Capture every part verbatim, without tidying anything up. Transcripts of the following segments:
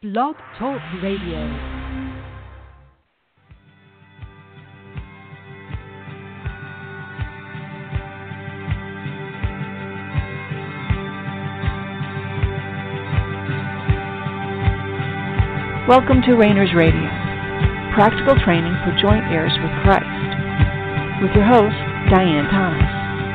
Blog Talk Radio. Welcome to Rainers Radio, practical training for joint heirs with Christ, with your host, Diane Thomas.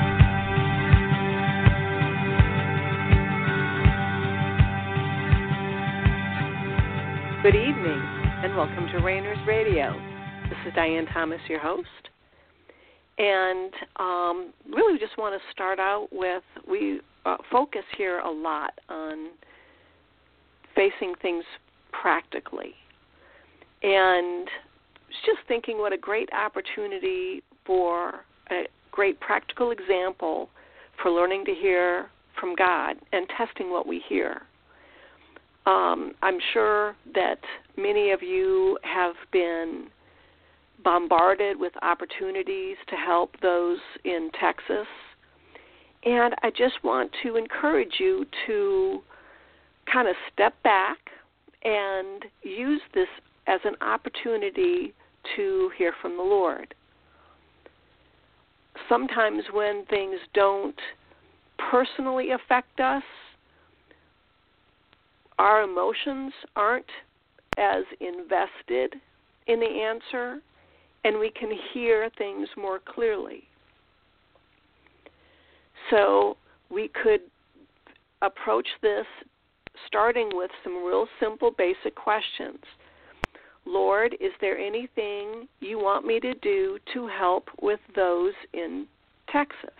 Good evening, and welcome to Rainers Radio. This is Diane Thomas, your host. And um, really, we just want to start out with, we uh, focus here a lot on facing things practically. And just thinking what a great opportunity for a great practical example for learning to hear from God and testing what we hear. Um, I'm sure that many of you have been bombarded with opportunities to help those in Texas. And I just want to encourage you to kind of step back and use this as an opportunity to hear from the Lord. Sometimes when things don't personally affect us, our emotions aren't as invested in the answer, and we can hear things more clearly. So we could approach this starting with some real simple, basic questions. Lord, is there anything you want me to do to help with those in Texas?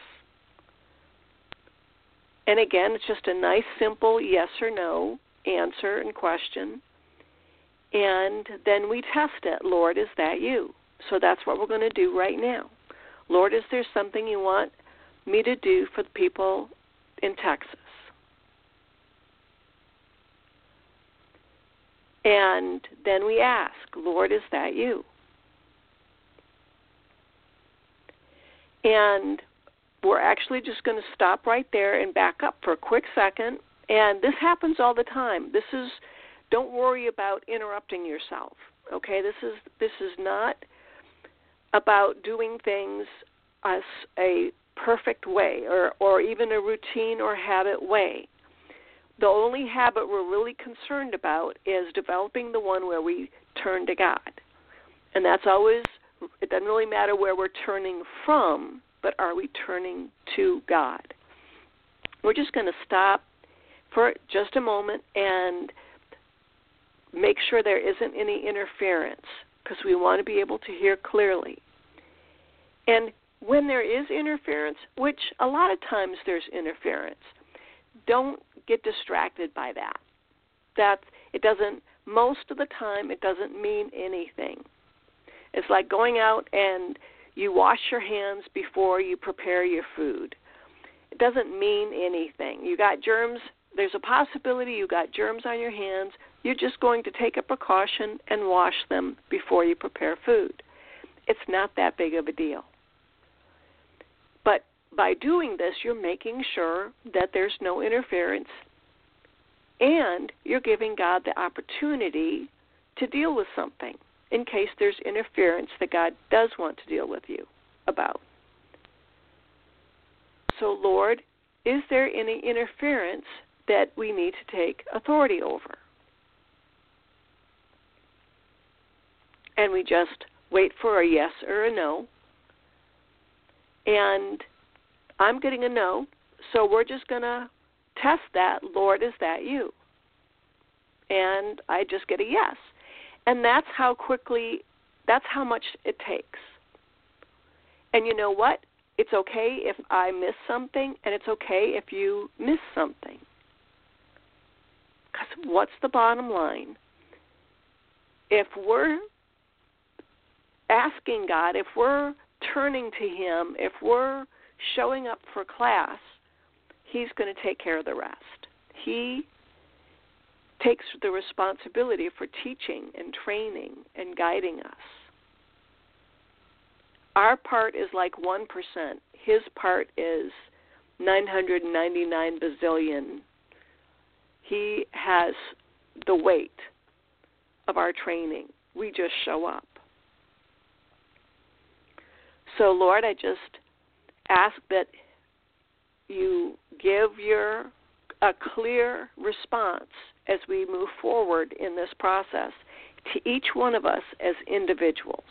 And again, it's just a nice, simple yes or no answer and question. And then we test it. Lord, is that you? So that's what we're going to do right now. Lord, is there something you want me to do for the people in Texas? And then we ask, Lord, is that you? And we're actually just going to stop right there and back up for a quick second. And this happens all the time. This is, don't worry about interrupting yourself. Okay, this is this is not about doing things as a perfect way or, or even a routine or habit way. The only habit we're really concerned about is developing the one where we turn to God. And that's always, it doesn't really matter where we're turning from, but are we turning to God? We're just going to stop for just a moment and make sure there isn't any interference, because we want to be able to hear clearly. And when there is interference, which a lot of times there's interference, don't get distracted by that. That it doesn't, most of the time, it doesn't mean anything. It's like going out and you wash your hands before you prepare your food. It doesn't mean anything. You got germs. There's a possibility you got germs on your hands. You're just going to take a precaution and wash them before you prepare food. It's not that big of a deal. But by doing this, you're making sure that there's no interference, and you're giving God the opportunity to deal with something in case there's interference that God does want to deal with you about. So, Lord, is there any interference that we need to take authority over? And we just wait for a yes or a no. And I'm getting a no, so we're just going to test that. Lord, is that you? And I just get a yes. And that's how quickly, that's how much it takes. And you know what? It's okay if I miss something, and it's okay if you miss something. Because what's the bottom line? If we're asking God, if we're turning to Him, if we're showing up for class, He's going to take care of the rest. He takes the responsibility for teaching and training and guiding us. Our part is like one percent. His part is nine hundred ninety-nine bazillion. He has the weight of our training. We just show up. So, Lord, I just ask that you give your a clear response as we move forward in this process to each one of us as individuals.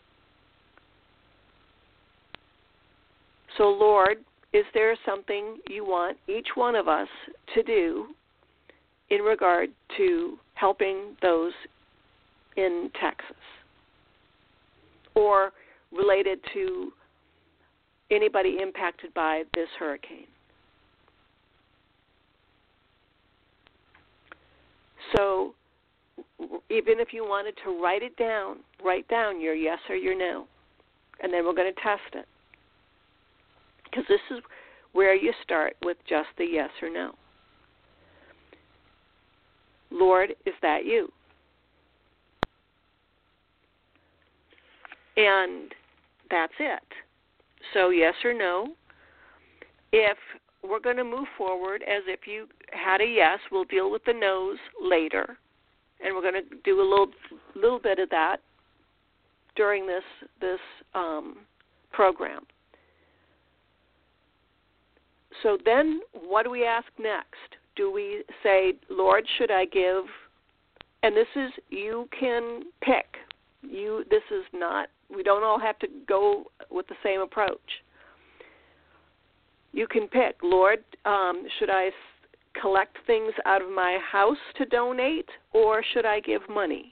So, Lord, is there something you want each one of us to do in regard to helping those in Texas, or related to anybody impacted by this hurricane? So even if you wanted to write it down, write down your yes or your no, and then we're going to test it. Because this is where you start with just the yes or no. Lord, is that you? And that's it. So yes or no. If we're going to move forward as if you had a yes, we'll deal with the no's later. And we're going to do a little little bit of that during this, this um, program. So then what do we ask next? Do we say, Lord, should I give? And this is, you can pick. You. This is not, we don't all have to go with the same approach. You can pick, Lord, um, should I collect things out of my house to donate, or should I give money?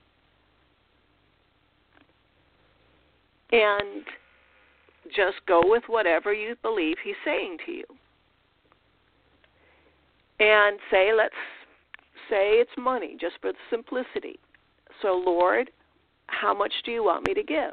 And just go with whatever you believe he's saying to you. And say, let's say it's money, just for simplicity. So, Lord, how much do you want me to give?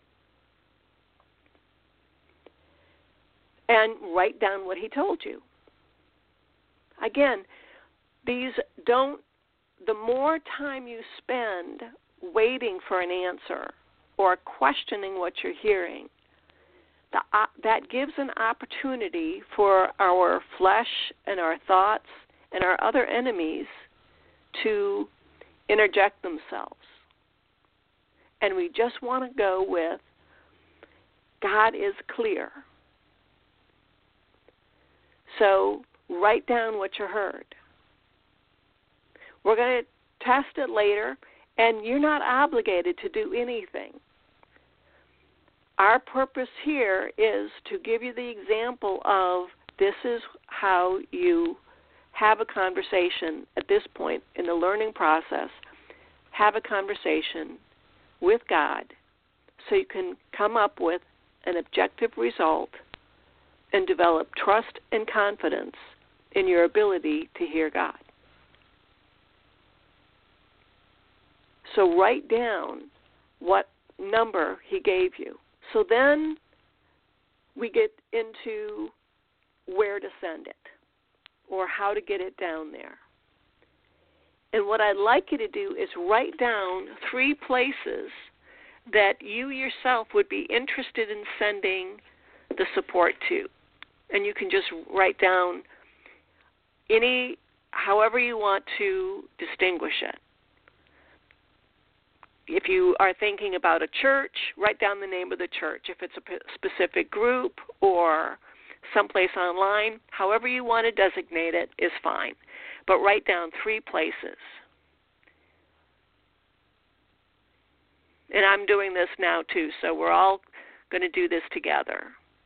And write down what he told you. Again, these don't, the more time you spend waiting for an answer or questioning what you're hearing, the, uh, that gives an opportunity for our flesh and our thoughts and our other enemies to interject themselves. And we just want to go with, God is clear. So write down what you heard. We're going to test it later, and you're not obligated to do anything. Our purpose here is to give you the example of this is how you have a conversation at this point in the learning process. Have a conversation with God so you can come up with an objective result and develop trust and confidence in your ability to hear God. So write down what number he gave you. So then we get into where to send it or how to get it down there. And what I'd like you to do is write down three places that you yourself would be interested in sending the support to. And you can just write down any, however you want to distinguish it. If you are thinking about a church, write down the name of the church. If it's a specific group or someplace online, however you want to designate it is fine. But write down three places. And I'm doing this now too, so we're all going to do this together.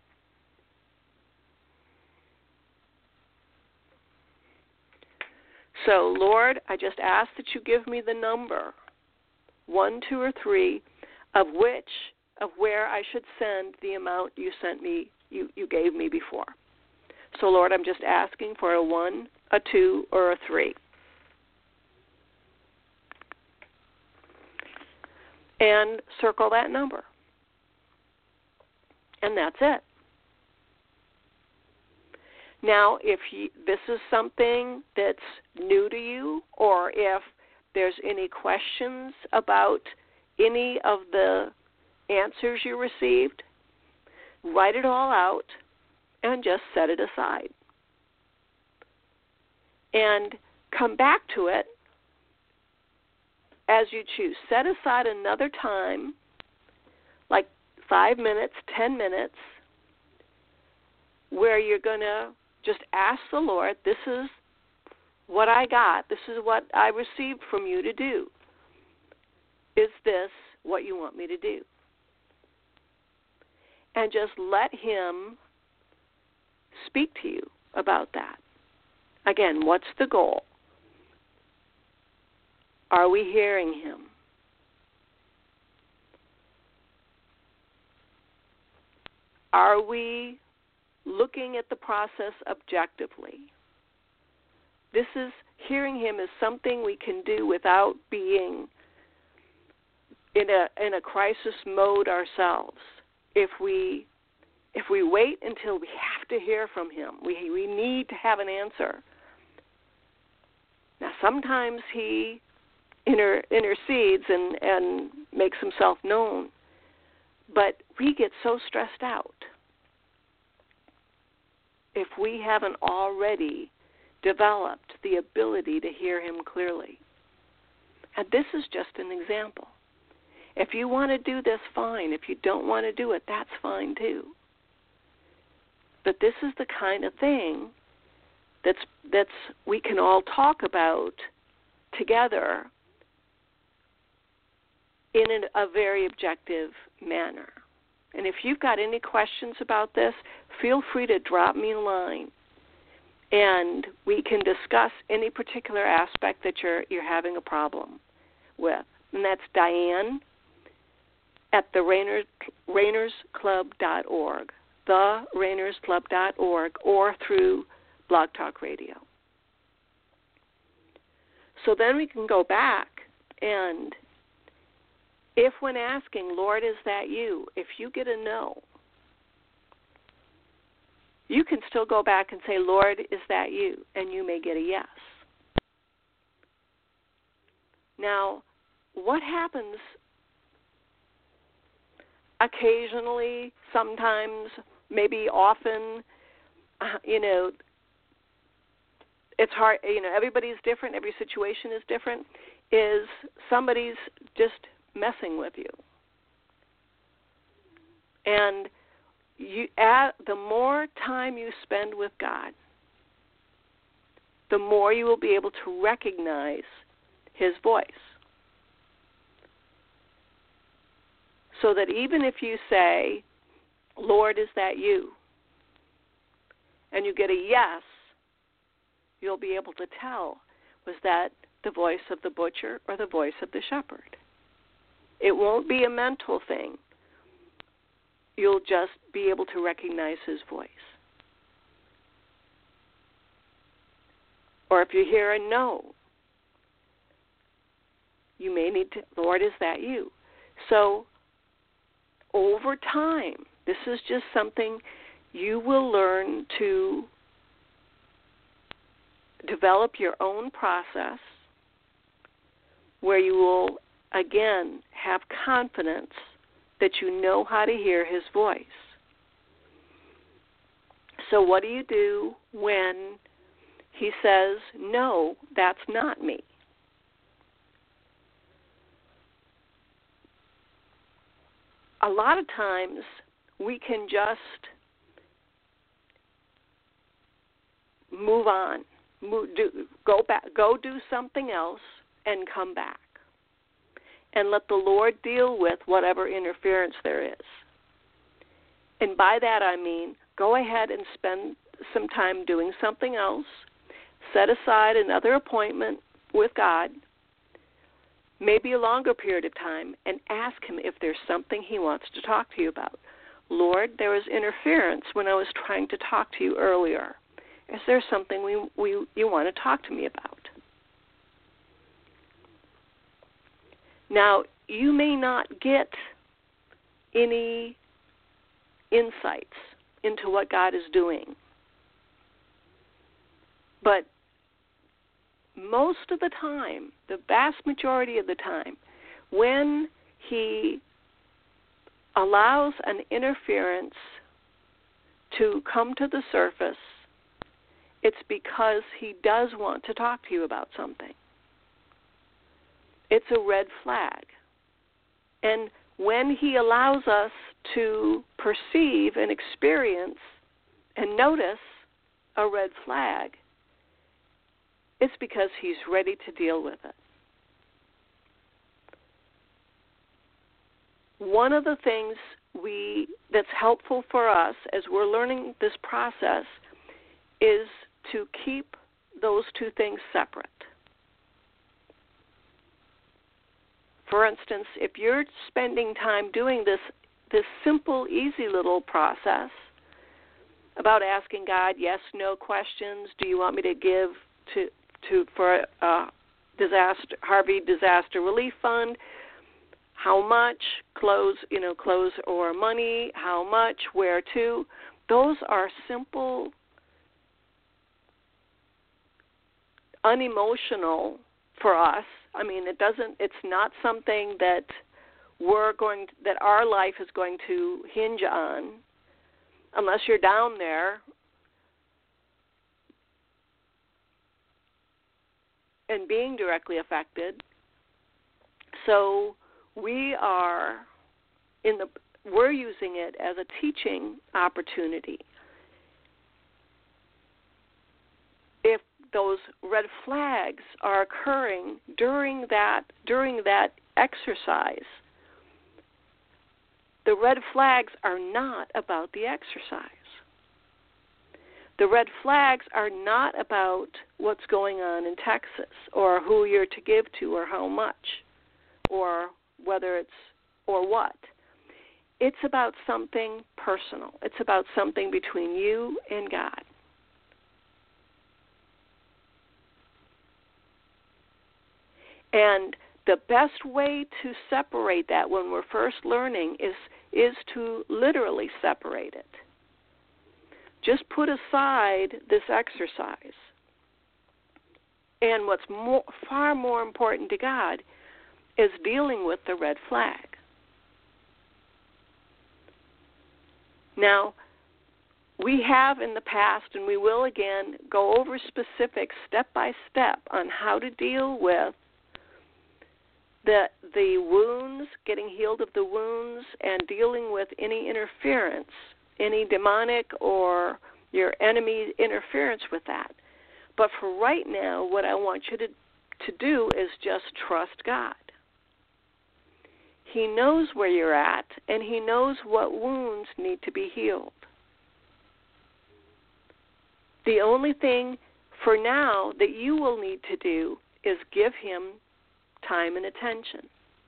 So, Lord, I just ask that you give me the number, one, two, or three, of which, of where I should send the amount you sent me, you, you gave me before. So, Lord, I'm just asking for a one, a two, or a three. And circle that number. And that's it. Now, if you, this is something that's new to you, or if there's any questions about any of the answers you received, write it all out and just set it aside. And come back to it as you choose. Set aside another time, like five minutes, ten minutes, where you're going to just ask the Lord, this is what I got. This is what I received from you to do. Is this what you want me to do? And just let him speak to you about that. Again, what's the goal? Are we hearing him? Are we looking at the process objectively? This is, hearing him is something we can do without being in a in a crisis mode ourselves. If we if we wait until we have to hear from him, we we need to have an answer. Now, sometimes he inter, intercedes and, and makes himself known, but we get so stressed out if we haven't already developed the ability to hear him clearly. And this is just an example. If you want to do this, fine. If you don't want to do it, that's fine too. But this is the kind of thing that's that's we can all talk about together in an, a very objective manner. And if you've got any questions about this, feel free to drop me a line, and we can discuss any particular aspect that you're you're having a problem with. And that's Diane at the Rainer, Rainers Club dot org, the Rainers Club dot org, or through Blog Talk Radio. So then we can go back, and if when asking, Lord, is that you, if you get a no, you can still go back and say, Lord, is that you? And you may get a yes. Now, what happens occasionally, sometimes, maybe often, uh, you know, it's hard, you know, everybody's different, every situation is different, is somebody's just messing with you. And you add, the more time you spend with God, the more you will be able to recognize his voice. So that even if you say, Lord, is that you? And you get a yes, you'll be able to tell, was that the voice of the butcher or the voice of the shepherd? It won't be a mental thing. You'll just be able to recognize his voice. Or if you hear a no, you may need to, Lord, is that you? So over time, this is just something you will learn to develop your own process where you will, again, have confidence that you know how to hear his voice. So what do you do when he says, no, that's not me? A lot of times we can just move on, move, do, go back, go do something else and come back. And let the Lord deal with whatever interference there is. And by that I mean, go ahead and spend some time doing something else. Set aside another appointment with God, maybe a longer period of time, and ask him if there's something he wants to talk to you about. Lord, there was interference when I was trying to talk to you earlier. Is there something we, we you want to talk to me about? Now, you may not get any insights into what God is doing, but most of the time, the vast majority of the time, when he allows an interference to come to the surface, it's because he does want to talk to you about something. it's a red flag. And when he allows us to perceive and experience and notice a red flag, it's because he's ready to deal with it. One of the things we that's helpful for us as we're learning this process is to keep those two things separate. For instance, if you're spending time doing this this simple, easy little process about asking God yes, no questions, do you want me to give to to for uh, disaster Harvey Disaster Relief Fund? How much? Clothes, you know, clothes or money? How much? Where to? Those are simple, unemotional for us. I mean, it doesn't. It's not something that we're going to, that our life is going to hinge on, unless you're down there and being directly affected. So we are in the. We're using it as a teaching opportunity. If those red flags are occurring during that during that exercise, the red flags are not about the exercise. The red flags are not about what's going on in Texas or who you're to give to or how much or whether it's or what. It's about something personal. It's about something between you and God. And the best way to separate that when we're first learning is is to literally separate it. Just put aside this exercise. And what's more, far more important to God is dealing with the red flag. Now, we have in the past, and we will again, go over specifics step by step on how to deal with the the wounds, getting healed of the wounds, and dealing with any interference, any demonic or your enemy interference with that. But for right now, what I want you to, to do is just trust God. He knows where you're at, and he knows what wounds need to be healed. The only thing for now that you will need to do is give him time and attention.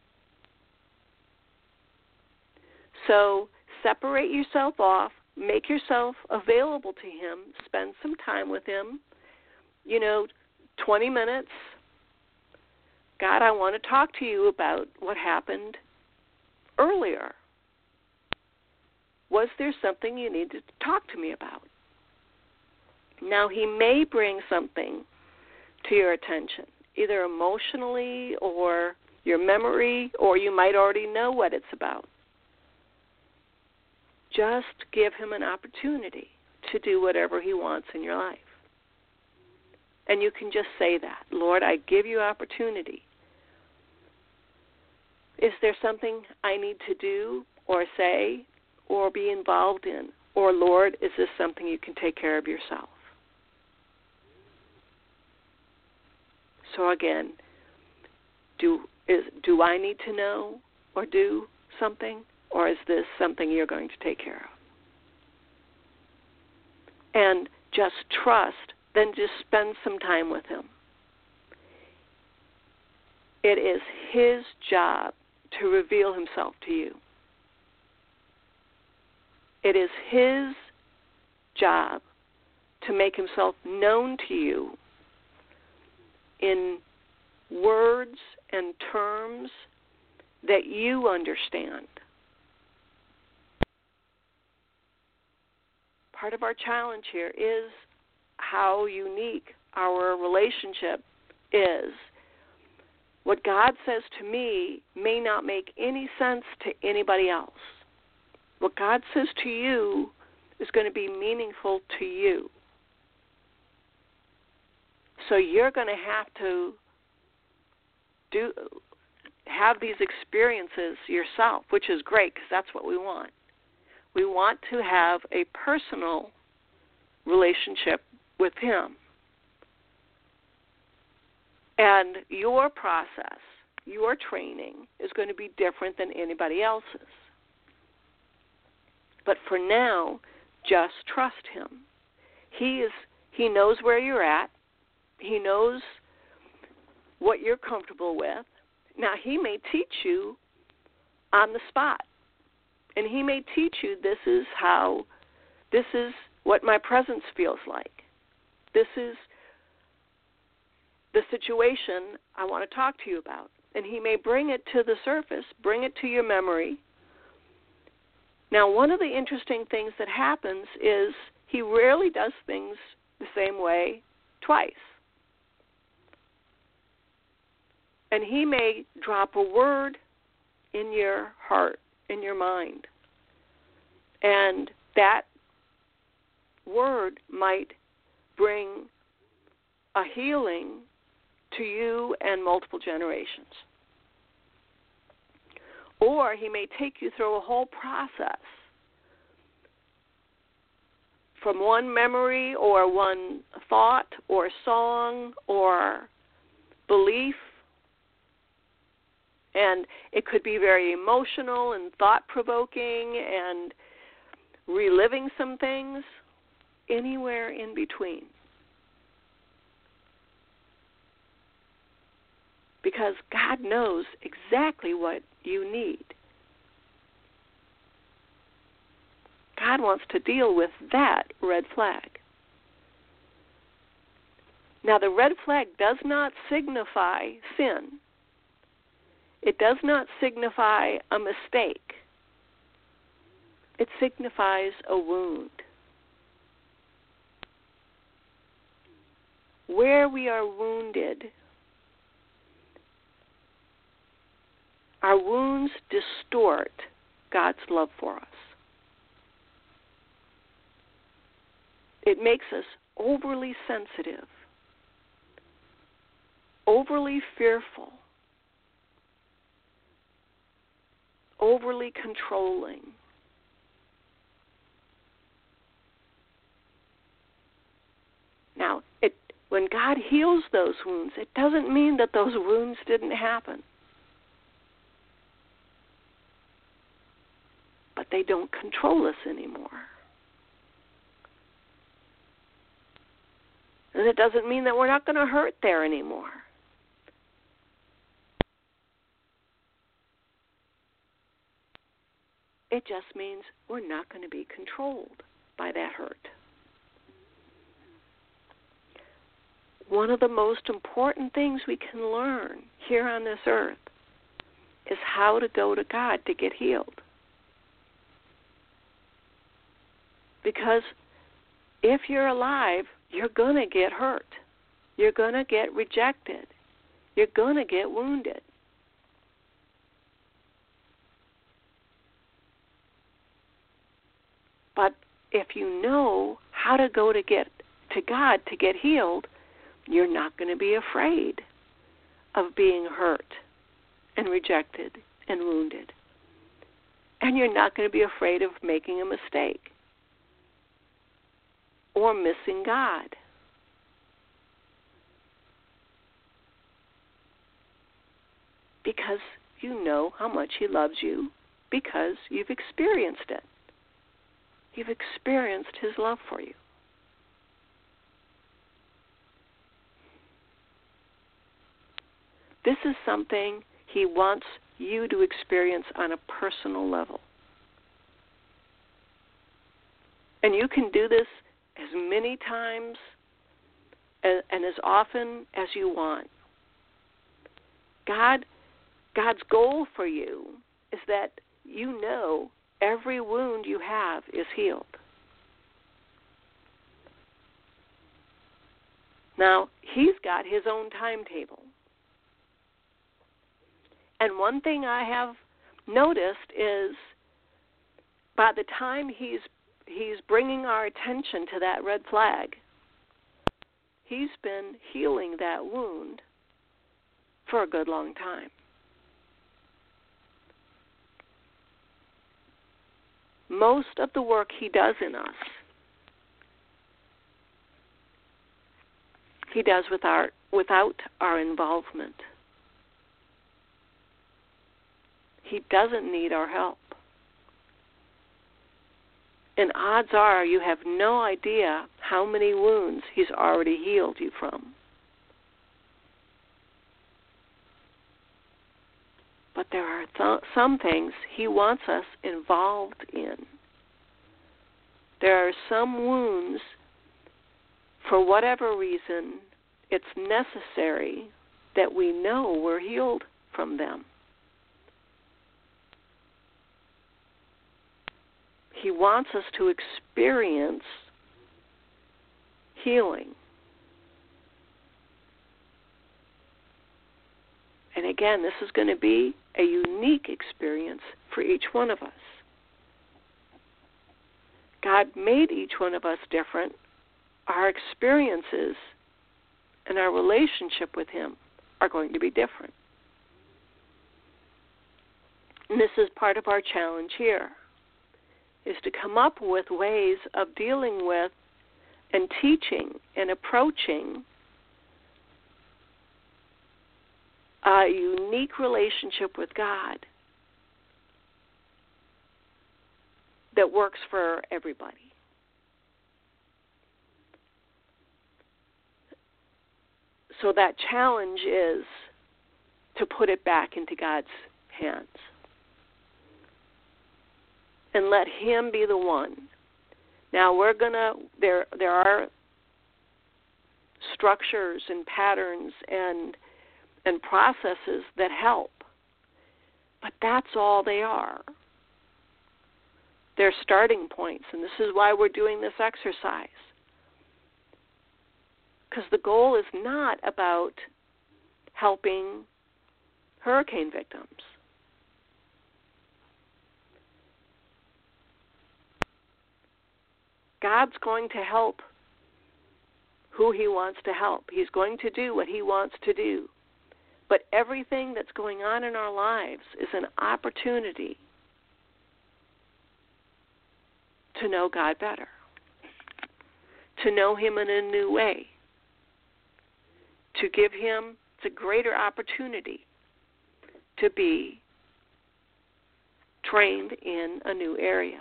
So separate yourself off, make yourself available to him, spend some time with him, you know, twenty minutes. God, I want to talk to you about what happened earlier. Was there something you needed to talk to me about? Now, he may bring something to your attention, either emotionally or your memory, or you might already know what it's about. Just give him an opportunity to do whatever he wants in your life. And you can just say that, Lord, I give you opportunity. Is there something I need to do or say or be involved in? Or, Lord, is this something you can take care of yourself? So again, do is do I need to know or do something, or is this something you're going to take care of? And just trust, then just spend some time with him. It is his job to reveal himself to you. It is his job to make himself known to you in words and terms that you understand. Part of our challenge here is how unique our relationship is. What God says to me may not make any sense to anybody else. What God says to you is going to be meaningful to you. So you're going to have to do have these experiences yourself, which is great because that's what we want. We want to have a personal relationship with him. And your process, your training, is going to be different than anybody else's. But for now, just trust him. He is. He knows where you're at. He knows what you're comfortable with. Now, he may teach you on the spot. And he may teach you this is how, this is what my presence feels like. This is the situation I want to talk to you about. And he may bring it to the surface, bring it to your memory. Now, one of the interesting things that happens is he rarely does things the same way twice. And he may drop a word in your heart, in your mind. And that word might bring a healing to you and multiple generations. Or he may take you through a whole process from one memory or one thought or song or belief. And it could be very emotional and thought-provoking and reliving some things, anywhere in between. Because God knows exactly what you need. God wants to deal with that red flag. Now, the red flag does not signify sin. It does not signify a mistake. It signifies a wound. Where we are wounded, our wounds distort God's love for us. It makes us overly sensitive, overly fearful, overly controlling. Now, it, when God heals those wounds, it doesn't mean that those wounds didn't happen. But they don't control us anymore. And it doesn't mean that we're not going to hurt there anymore. It just means we're not going to be controlled by that hurt. One of the most important things we can learn here on this earth is how to go to God to get healed. Because if you're alive, you're going to get hurt. You're going to get rejected. You're going to get wounded. But if you know how to go to get to God to get healed, you're not going to be afraid of being hurt and rejected and wounded. And you're not going to be afraid of making a mistake or missing God. Because you know how much He loves you, because you've experienced it. You've experienced His love for you. This is something He wants you to experience on a personal level. And you can do this as many times and as often as you want. God, God's goal for you is that you know every wound you have is healed. Now, He's got His own timetable. And one thing I have noticed is by the time He's He's bringing our attention to that red flag, He's been healing that wound for a good long time. most of the work he does in us, he does with our, without our involvement. He doesn't need our help. And odds are you have no idea how many wounds he's already healed you from. But there are th- some things he wants us involved in. There are some wounds, for whatever reason, it's necessary that we know we're healed from them. He wants us to experience healing. And again, this is going to be a unique experience for each one of us. God made each one of us different. Our experiences and our relationship with him are going to be different. And this is part of our challenge here, is to come up with ways of dealing with and teaching and approaching a unique relationship with God that works for everybody. So that challenge is to put it back into God's hands and let him be the one. Now we're going to, there there are structures and patterns and and processes that help, but that's all they are. They're starting points, and this is why we're doing this exercise. Because the goal is not about helping hurricane victims. God's going to help who he wants to help. He's going to do what he wants to do. But everything that's going on in our lives is an opportunity to know God better, to know him in a new way, to give him the greater opportunity to be trained in a new area.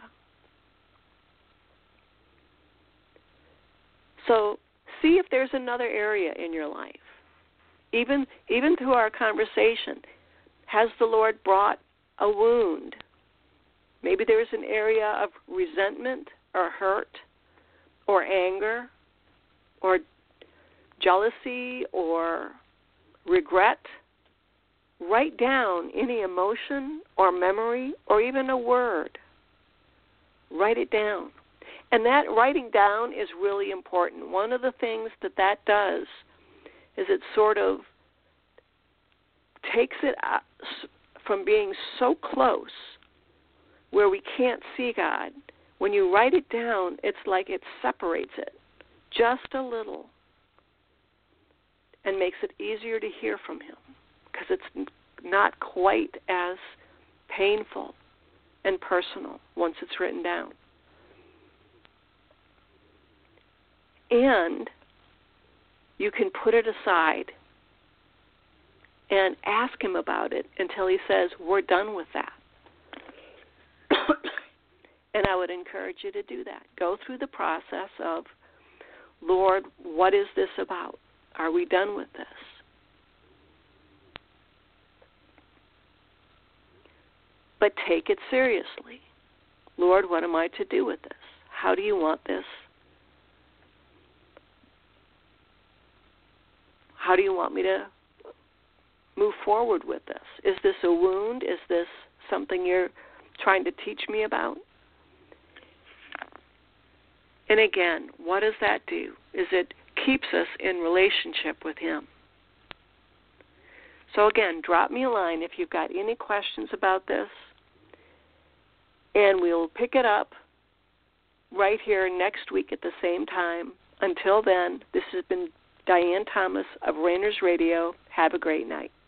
So see if there's another area in your life. Even even through our conversation, has the Lord brought a wound? Maybe there's an area of resentment or hurt or anger or jealousy or regret. Write down any emotion or memory or even a word. Write it down. And that writing down is really important. One of the things that that does is it sort of takes it from being so close where we can't see God. When you write it down, it's like it separates it just a little and makes it easier to hear from him because it's not quite as painful and personal once it's written down. And you can put it aside and ask him about it until he says, we're done with that. And I would encourage you to do that. Go through the process of, Lord, what is this about? Are we done with this? But take it seriously. Lord, what am I to do with this? How do you want this? How do you want me to move forward with this? Is this a wound? Is this something you're trying to teach me about? And again, what does that do? Is it keeps us in relationship with him. So again, drop me a line if you've got any questions about this, and we'll pick it up right here next week at the same time. Until then, this has been Diane Thomas of Rainers Radio. Have a great night.